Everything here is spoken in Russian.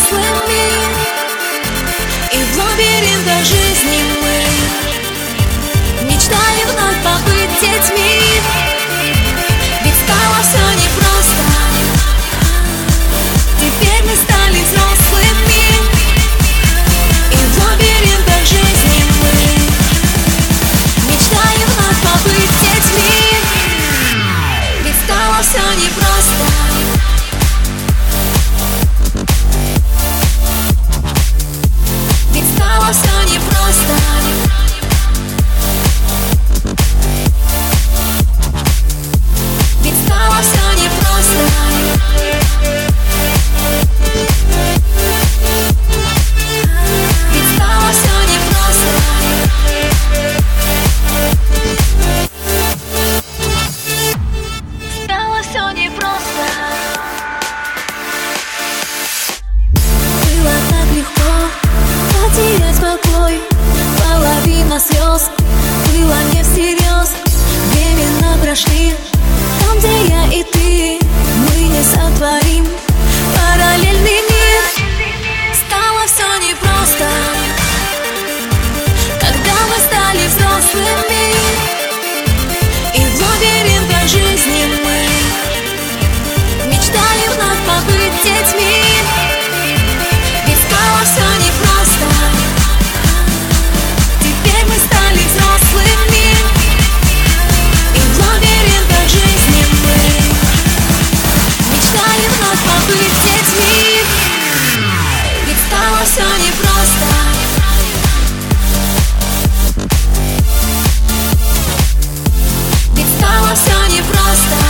взрослыми, и в лабиринтах жизни мы мечтали вновь побыть детьми. Ведь стало все непросто, теперь мы стали взрослыми, и в лабиринтах жизни мы мечтали вновь побыть детьми. Ведь стало все непросто. Ведь стало все непросто. Ведь стало все непросто. Ведь стало все непросто. Стало все непросто. Было так легко потерять покой, половина слез было не всерьез. Времена прошли, там, где я и ты, мы не сотворим параллельный мир. Стало все непросто, когда мы стали взрослыми, и в лабиринтах жизни мы мечтали вновь побыть детьми. Ведь стало все непросто, теперь мы стали взрослыми, и в лабиринтах жизни мы мечтали вновь побыть детьми. Ведь стало все непросто. Ведь стало все непросто.